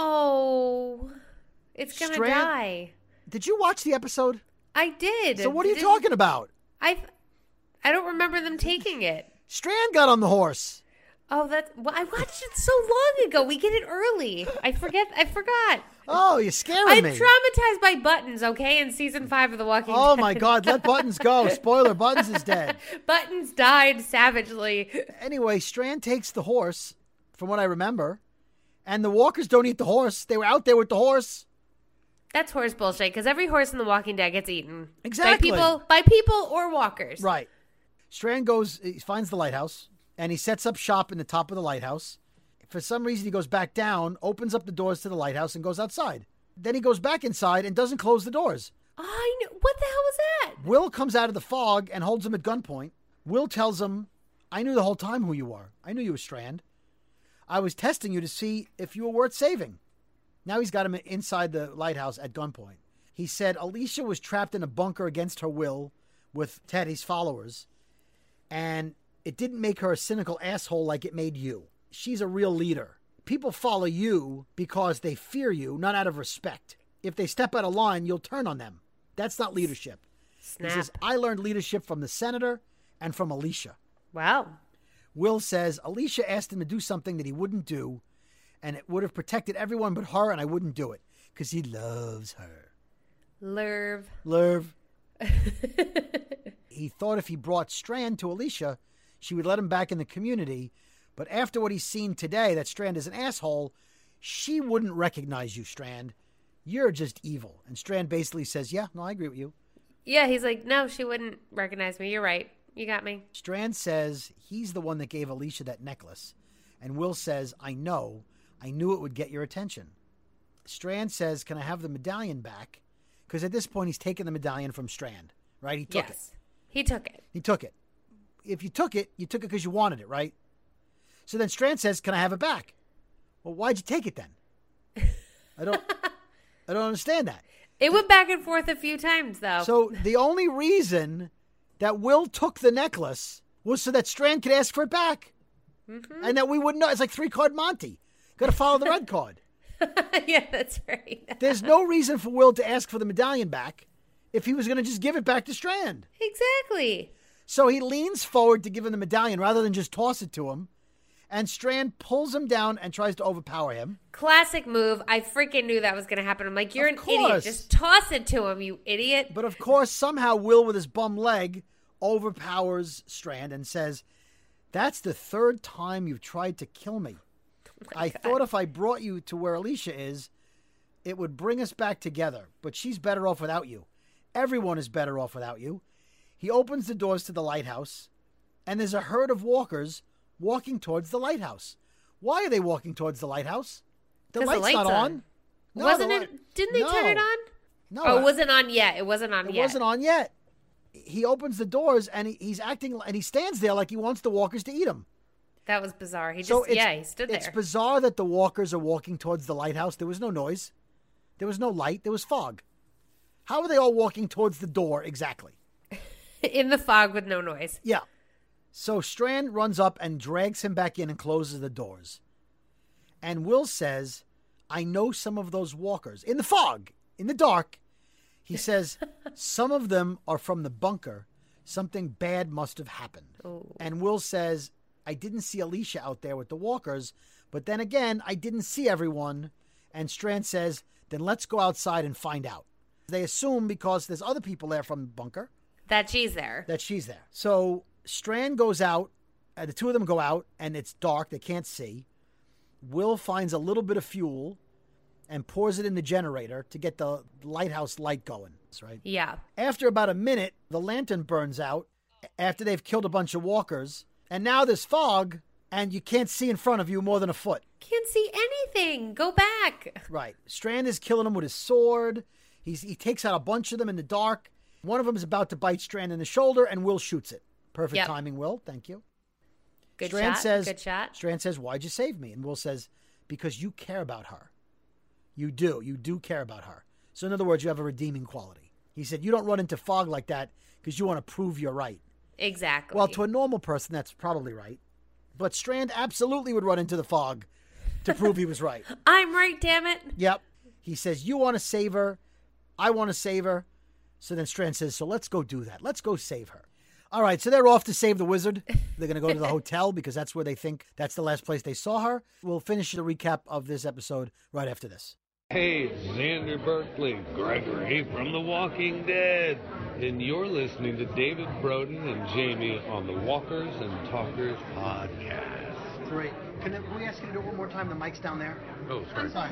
Oh, it's going to die. Did you watch the episode? I did. So what are you did, talking about? I I don't remember them taking it. Strand got on the horse. Oh, that well, I watched it so long ago. We get it early. I forget. I forgot. Oh, you're scaring I'm me. I'm traumatized by Buttons, okay, in season five of The Walking oh, Dead. Oh, my God. Let Buttons go. Spoiler, Buttons is dead. Buttons died savagely. Anyway, Strand takes the horse, from what I remember, and the walkers don't eat the horse. They were out there with the horse. That's horse bullshit, because every horse in The Walking Dead gets eaten. Exactly. By people, by people or walkers. Right. Strand goes, he finds the lighthouse, and he sets up shop in the top of the lighthouse. For some reason, he goes back down, opens up the doors to the lighthouse, and goes outside. Then he goes back inside and doesn't close the doors. I know. What the hell was that? Will comes out of the fog and holds him at gunpoint. Will tells him, I knew the whole time who you were. I knew you were Strand. I was testing you to see if you were worth saving. Now he's got him inside the lighthouse at gunpoint. He said Alicia was trapped in a bunker against her will with Teddy's followers, and it didn't make her a cynical asshole like it made you. She's a real leader. People follow you because they fear you, not out of respect. If they step out of line, you'll turn on them. That's not leadership. Snap. He says, I learned leadership from the senator and from Alicia. Wow. Will says, Alicia asked him to do something that he wouldn't do, and it would have protected everyone but her, and I wouldn't do it because he loves her. Lerv. Lerv. He thought if he brought Strand to Alicia, she would let him back in the community. But after what he's seen today, that Strand is an asshole, she wouldn't recognize you, Strand. You're just evil. And Strand basically says, yeah, no, I agree with you. Yeah, he's like, no, she wouldn't recognize me. You're right. You got me. Strand says he's the one that gave Alicia that necklace. And Will says, I know. I knew it would get your attention. Strand says, can I have the medallion back? Because at this point, he's taken the medallion from Strand, right? He took yes, it. He took it. He took it. If you took it, you took it because you wanted it, right? So then Strand says, can I have it back? Well, why'd you take it then? I don't I don't understand that. It went back and forth a few times, though. So the only reason that Will took the necklace was so that Strand could ask for it back. Mm-hmm. And that we wouldn't know. It's like three-card Monty. Got to follow the red card. Yeah, that's right. There's no reason for Will to ask for the medallion back if he was going to just give it back to Strand. Exactly. So he leans forward to give him the medallion rather than just toss it to him. And Strand pulls him down and tries to overpower him. Classic move. I freaking knew that was going to happen. I'm like, you're Of an course. idiot. Just toss it to him, you idiot. But of course, somehow Will, with his bum leg, overpowers Strand and says, that's the third time you've tried to kill me. Oh I God. thought if I brought you to where Alicia is, it would bring us back together. But she's better off without you. Everyone is better off without you. He opens the doors to the lighthouse, and there's a herd of walkers walking towards the lighthouse. Why are they walking towards the lighthouse? The 'Cause light's, the light's not on. on. No, wasn't the it? light- Didn't they no. turn it on? No. Oh, it wasn't on yet. It wasn't on It yet. wasn't on yet. He opens the doors, and he, he's acting, and he stands there like he wants the walkers to eat him. That was bizarre. He just, So it's, yeah, he stood there. It's bizarre that the walkers are walking towards the lighthouse. There was no noise. There was no light. There was fog. How are they all walking towards the door exactly? In the fog with no noise. Yeah. So Strand runs up and drags him back in and closes the doors. And Will says, I know some of those walkers. In the fog, in the dark, he says, some of them are from the bunker. Something bad must have happened. Ooh. And Will says, I didn't see Alicia out there with the walkers, but then again, I didn't see everyone. And Strand says, then let's go outside and find out. They assume because there's other people there from the bunker. That she's there. That she's there. So Strand goes out, and the two of them go out, and it's dark. They can't see. Will finds a little bit of fuel and pours it in the generator to get the lighthouse light going. That's right. Yeah. After about a minute, the lantern burns out after they've killed a bunch of walkers. And now there's fog, And you can't see in front of you more than a foot. Can't see anything. Go back. Right. Strand is killing him with his sword. He's, he takes out a bunch of them in the dark. One of them is about to bite Strand in the shoulder, and Will shoots it. Perfect Yep. timing, Will. Thank you. Good Strand shot. says, Good shot. Strand says, why'd you save me? And Will says, because you care about her. You do. You do care about her. So in other words, you have a redeeming quality. He said, you don't run into fog like that because you want to prove you're right. Exactly. Well, to a normal person, that's probably right. But Strand absolutely would run into the fog to prove he was right. I'm right, damn it. Yep. He says, you want to save her. I want to save her. So then Strand says, so let's go do that. Let's go save her. All right, so they're off to save the wizard. They're going to go to the hotel because that's where they think that's the last place they saw her. We'll finish the recap of this episode right after this. Hey, Xander Berkeley, Gregory from The Walking Dead, and you're listening to David Broden and Jamie on the Walkers and Talkers podcast. Great. Can we ask you to do it one more time? The mic's down there. Oh, sorry. I'm sorry.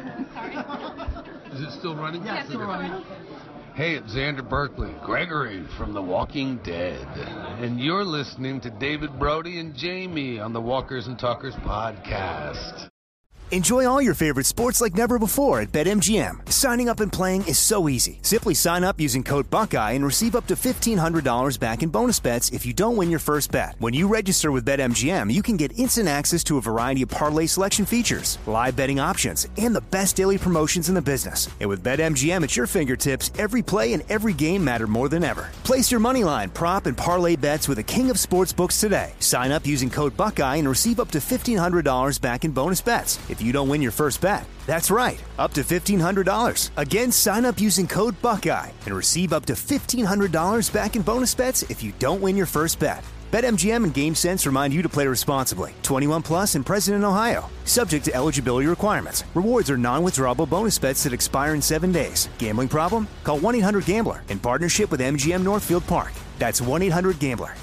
sorry. Is it still running? Yeah, it's still running. Hey, it's Xander Berkeley, Gregory from The Walking Dead, and you're listening to David Brody and Jamie on the Walkers and Talkers podcast. Enjoy all your favorite sports like never before at BetMGM. Signing up and playing is so easy. Simply sign up using code Buckeye and receive up to fifteen hundred dollars back in bonus bets if you don't win your first bet. When you register with BetMGM, you can get instant access to a variety of parlay selection features, live betting options, and the best daily promotions in the business. And with BetMGM at your fingertips, every play and every game matter more than ever. Place your moneyline, prop, and parlay bets with the king of sportsbooks today. Sign up using code Buckeye and receive up to fifteen hundred dollars back in bonus bets if you don't win your first bet. That's right, up to fifteen hundred dollars. Again, sign up using code Buckeye and receive up to fifteen hundred dollars back in bonus bets if you don't win your first bet. BetMGM and GameSense remind you to play responsibly. twenty-one plus and present in Ohio. Subject to eligibility requirements. Rewards are non-withdrawable bonus bets that expire in seven days. Gambling problem? Call one eight hundred gambler in partnership with M G M Northfield Park. That's one eight hundred gambler.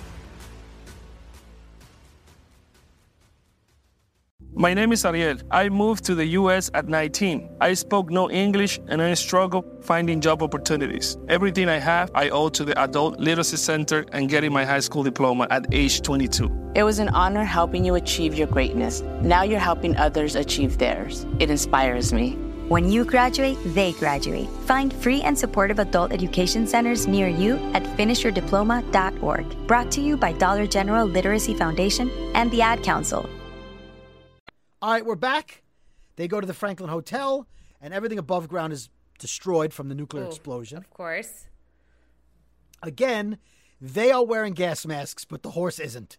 My name is Ariel. I moved to the U S at nineteen. I spoke no English and I struggled finding job opportunities. Everything I have, I owe to the Adult Literacy Center and getting my high school diploma at age twenty-two. It was an honor helping you achieve your greatness. Now you're helping others achieve theirs. It inspires me. When you graduate, they graduate. Find free and supportive adult education centers near you at finish your diploma dot org. Brought to you by Dollar General Literacy Foundation and the Ad Council. All right, we're back. They go to the Franklin Hotel, and everything above ground is destroyed from the nuclear Ooh, explosion. Of course. Again, they are wearing gas masks, but the horse isn't.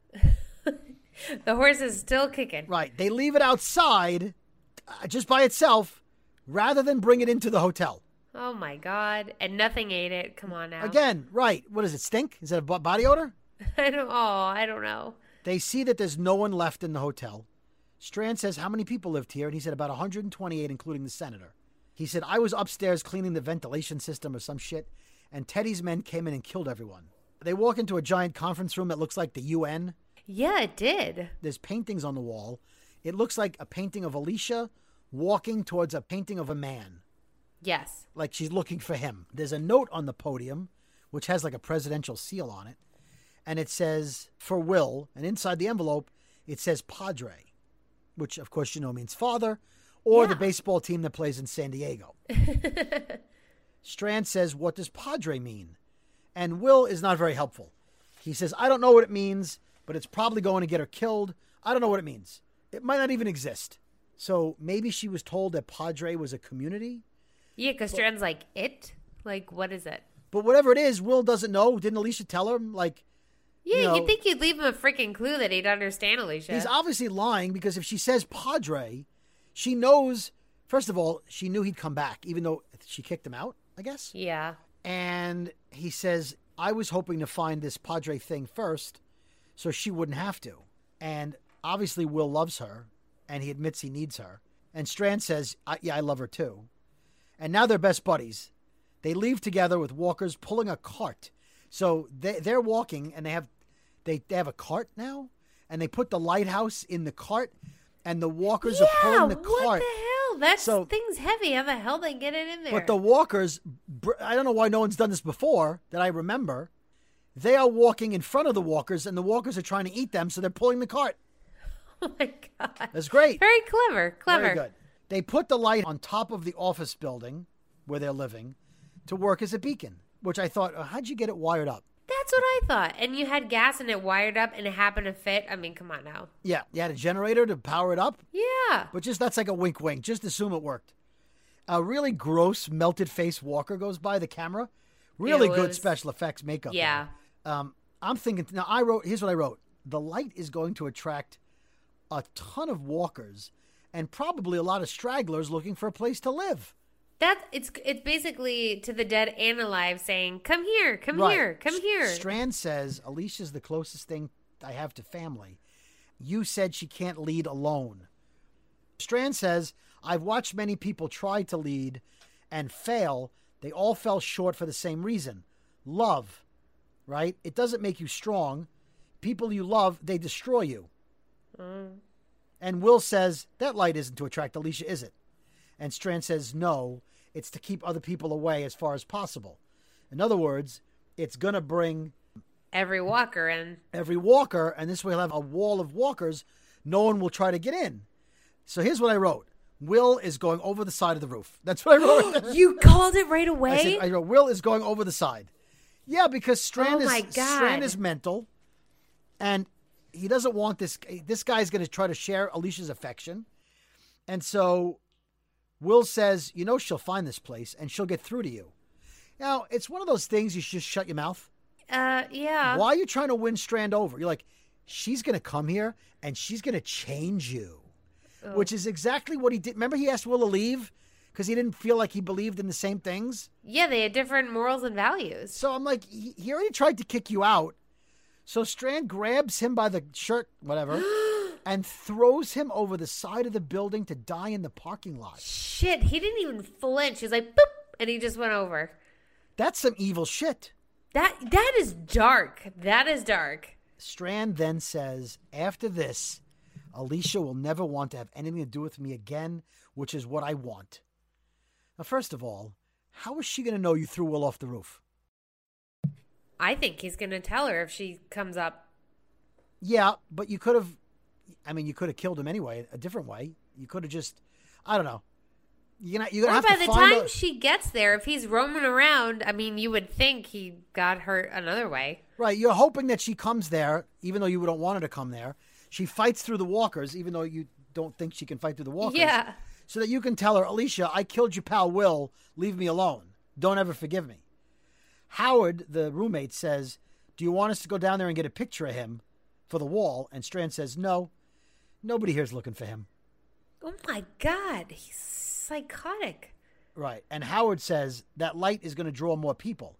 The horse is still kicking. Right. They leave it outside uh, just by itself rather than bring it into the hotel. Oh, my God. And nothing ate it. Come on now. Again, right. What does it stink? Is that a body odor? I don't, oh, I don't know. They see that there's no one left in the hotel. Strand says, how many people lived here? And he said, about one hundred twenty-eight, including the senator. He said, I was upstairs cleaning the ventilation system or some shit, and Teddy's men came in and killed everyone. They walk into a giant conference room that looks like the U N. Yeah, it did. There's paintings on the wall. It looks like a painting of Alicia walking towards a painting of a man. Yes. Like she's looking for him. There's a note on the podium, which has like a presidential seal on it. And it says, for Will, and inside the envelope, it says Padre, which, of course, you know means father, or yeah. the baseball team that plays in San Diego. Strand says, what does Padre mean? And Will is not very helpful. He says, I don't know what it means, but it's probably going to get her killed. I don't know what it means. It might not even exist. So maybe she was told that Padre was a community? Yeah, because Strand's like, it? Like, what is it? But whatever it is, Will doesn't know. Didn't Alicia tell him? Like, Yeah, you know, you'd think you'd leave him a freaking clue that he'd understand, Alicia. He's obviously lying because if she says Padre, she knows, first of all, she knew he'd come back, even though she kicked him out, I guess. Yeah. And he says, I was hoping to find this Padre thing first so she wouldn't have to. And obviously Will loves her, and he admits he needs her. And Strand says, I, yeah, I love her too. And now they're best buddies. They leave together with walkers pulling a cart. So they, they're walking, and they have they, they have a cart now, and they put the lighthouse in the cart, and the walkers yeah, are pulling the what cart. the hell? That so, thing's heavy. How the hell they get it in there? But the walkers, I don't know why no one's done this before that I remember. They are walking in front of the walkers, and the walkers are trying to eat them, so they're pulling the cart. Oh, my God. That's great. Very clever. Clever. Very good. They put the light on top of the office building where they're living to work as a beacon, which I thought, oh, how'd you get it wired up? That's what I thought. And you had gas and it wired up and it happened to fit. I mean, come on now. Yeah, you had a generator to power it up. Yeah. But just that's like a wink wink. Just assume it worked. A really gross melted face walker goes by the camera. Really It good was- special effects makeup. Yeah. there. Um, I'm thinking, now I wrote, here's what I wrote. The light is going to attract a ton of walkers and probably a lot of stragglers looking for a place to live. That it's it's basically to the dead and alive saying, "Come here, come Right. here, come here." Strand says, Alicia's the closest thing I have to family. You said she can't lead alone. Strand says, I've watched many people try to lead and fail. They all fell short for the same reason. Love, right? It doesn't make you strong. People you love, they destroy you. Mm. And Will says, that light isn't to attract Alicia, is it? And Strand says, no, it's to keep other people away as far as possible. In other words, it's going to bring Every walker in. every walker, and this way he'll have a wall of walkers. No one will try to get in. So here's what I wrote. Will is going over the side of the roof. That's what I wrote. You called it right away? I, said, I wrote, Will is going over the side. Yeah, because Strand, Oh, my is, God. Strand is mental, and he doesn't want this. This guy's going to try to share Alicia's affection. And so Will says, you know, she'll find this place, and she'll get through to you. Now, it's one of those things you should just shut your mouth. Uh, yeah. Why are you trying to win Strand over? You're like, she's going to come here, and she's going to change you. Ugh. Which is exactly what he did. Remember he asked Will to leave because he didn't feel like he believed in the same things? Yeah, they had different morals and values. So I'm like, he, he already tried to kick you out. So Strand grabs him by the shirt, whatever, and throws him over the side of the building to die in the parking lot. Shit, he didn't even flinch. He's like, boop, and he just went over. That's some evil shit. That That is dark. That is dark. Strand then says, after this, Alicia will never want to have anything to do with me again, which is what I want. Now, first of all, how is she going to know you threw Will off the roof? I think he's going to tell her if she comes up. Yeah, but you could have, I mean, you could have killed him anyway, a different way. You could have just, I don't know. You're gonna, you're gonna Or have by to the find time a, she gets there, if he's roaming around, I mean, you would think he got hurt another way. Right, you're hoping that she comes there, even though you don't want her to come there. She fights through the walkers, even though you don't think she can fight through the walkers. Yeah. So that you can tell her, Alicia, I killed your pal Will. Leave me alone. Don't ever forgive me. Howard, the roommate, says, do you want us to go down there and get a picture of him for the wall? And Strand says, no. Nobody here's looking for him. Oh, my God. He's psychotic. Right. And Howard says that light is going to draw more people.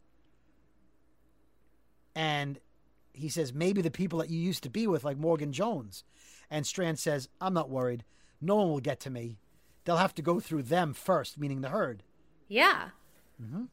And he says, maybe the people that you used to be with, like Morgan Jones. And Strand says, I'm not worried. No one will get to me. They'll have to go through them first, meaning the herd. Yeah. Mm-hmm.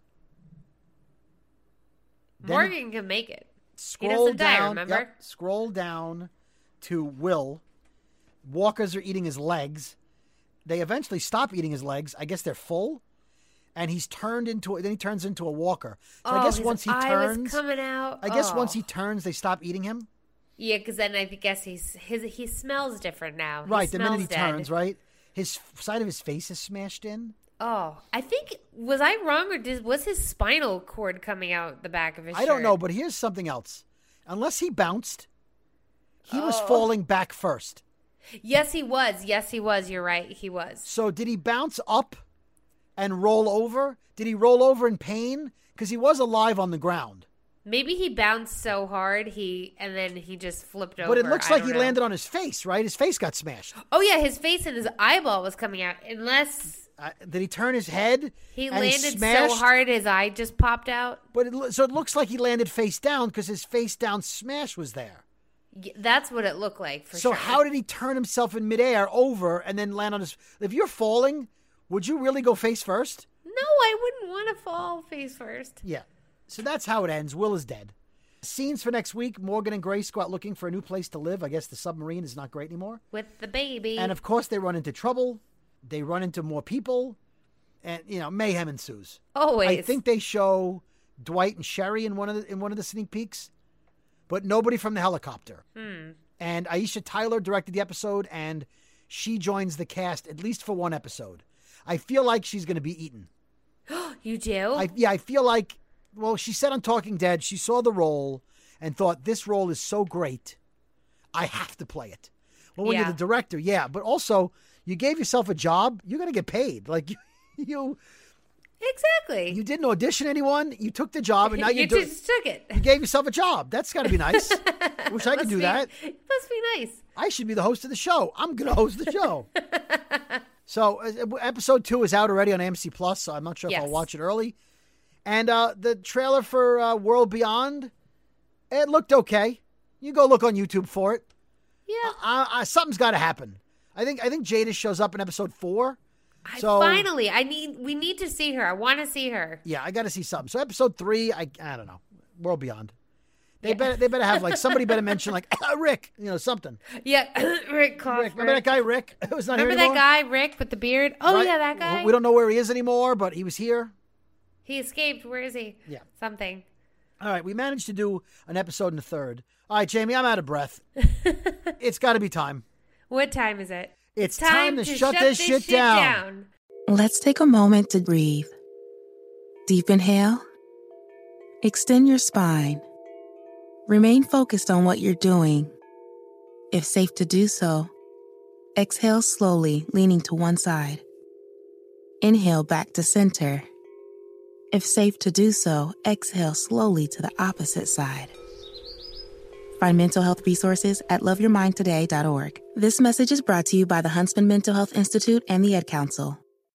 Morgan can make it. Scroll he doesn't down, die, remember? Yep, scroll down to Will. Walkers are eating his legs. They eventually stop eating his legs. I guess they're full. And he's turned into, then he turns into a walker. So oh, I guess his once he eye turns, was coming out. I guess Oh. once he turns, they stop eating him. Yeah, because then I guess he's his he smells different now. He Right, the minute he smells dead. turns, right? His side of his face is smashed in. Oh, I think was I wrong or did, was his spinal cord coming out the back of his I shirt? don't know, but here's something else. Unless he bounced, he was Oh. falling back first. Yes, he was. Yes, he was. You're right. He was. So did he bounce up and roll over? Did he roll over in pain? Because he was alive on the ground. Maybe he bounced so hard he and then he just flipped over. But it looks I like don't he know. landed on his face, right? His face got smashed. Oh yeah, his face and his eyeball was coming out. Unless uh, did he turn his head? He and landed he smashed? so hard his eye just popped out. But it, lo- so it looks like he landed face down because his face down smash was there. Y- That's what it looked like for so sure. how did he turn himself in midair over and then land on his? If you're falling, would you really go face first? No, I wouldn't want to fall face first. Yeah. So that's how it ends. Will is dead. Scenes for next week. Morgan and Grace go out looking for a new place to live. I guess the submarine is not great anymore. With the baby. And of course they run into trouble. They run into more people. And, you know, mayhem ensues. Always. I think they show Dwight and Sherry in one of the, in one of the sneak peeks. But nobody from the helicopter. Hmm. And Aisha Tyler directed the episode, and she joins the cast at least for one episode. I feel like she's going to be eaten. You do? I, yeah, I feel like, well, she said on Talking Dead, she saw the role and thought, this role is so great, I have to play it. Well, when Yeah. you're the director, yeah. But also, you gave yourself a job, you're going to get paid. Like, you, you... Exactly. You didn't audition anyone. You took the job, and now you you do, just took it. You gave yourself a job. That's got to be nice. I wish I could Must do be- that. Must be nice. I should be the host of the show. I'm going to host the show. So uh, episode two is out already on A M C Plus, so I'm not sure if Yes. I'll watch it early. And uh, the trailer for uh, World Beyond, it looked okay. You go look on YouTube for it. Yeah. Uh, uh, something's got to happen. I think I think Jada shows up in episode four. So Finally, I need. We need to see her. I want to see her. yeah, I got to see something. So episode three, I I don't know, World Beyond. They better they better have like somebody better mention like uh, Rick, you know, something. Yeah, Rick Kaufman. Rick, remember that guy Rick? It was not Remember here that anymore? guy Rick with the beard? Oh Right? yeah, that guy. We don't know where he is anymore, but he was here. He escaped. Where is he? Yeah. Something. All right, we managed to do an episode in the third. All right, Jamie, I'm out of breath. It's got to be time. What time is it? It's time, to, shut, this, shit, down. Let's take a moment to breathe. Deep inhale. Extend your spine. Remain focused on what you're doing. If safe to do so, exhale slowly, leaning to one side. Inhale back to center. If safe to do so, exhale slowly to the opposite side. Find mental health resources at love your mind today dot org. This message is brought to you by the Huntsman Mental Health Institute and the Ad Council.